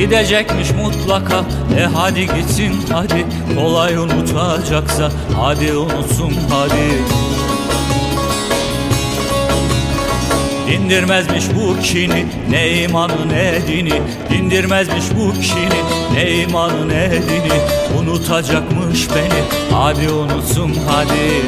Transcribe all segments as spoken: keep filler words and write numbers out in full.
Gidecekmiş mutlaka, e hadi gitsin hadi. Kolay unutacaksa hadi unutsun hadi. Dindirmezmiş bu kini, ne imanı ne dini. Dindirmezmiş bu kini, ne imanı ne dini. Unutacakmış beni, hadi unutsun hadi.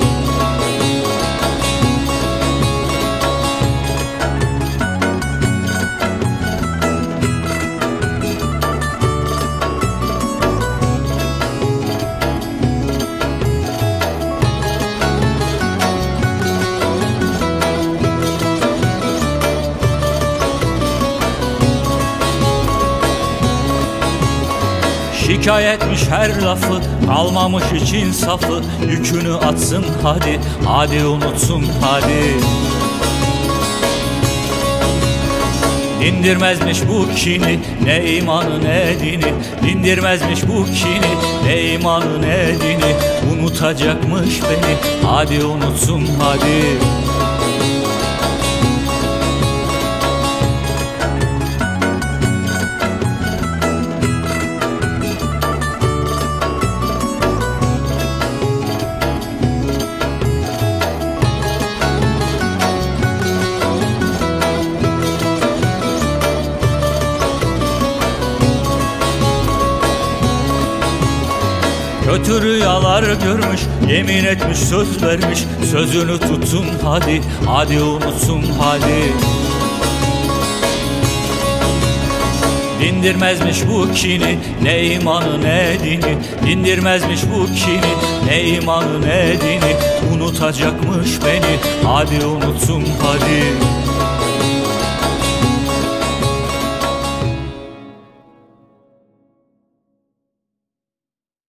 Şikayetmiş her lafı, kalmamış için safı. Yükünü atsın hadi, hadi unutsun hadi. Dindirmezmiş bu kini, ne imanı ne dini. Dindirmezmiş bu kini, ne imanı ne dini. Unutacakmış beni, hadi unutsun hadi. Kötü rüyalar görmüş, yemin etmiş, söz vermiş. Sözünü tutsun hadi, hadi unutsun hadi. Dindirmezmiş bu kini, ne imanı ne dini. Dindirmezmiş bu kini, ne imanı ne dini. Unutacakmış beni, hadi unutsun hadi.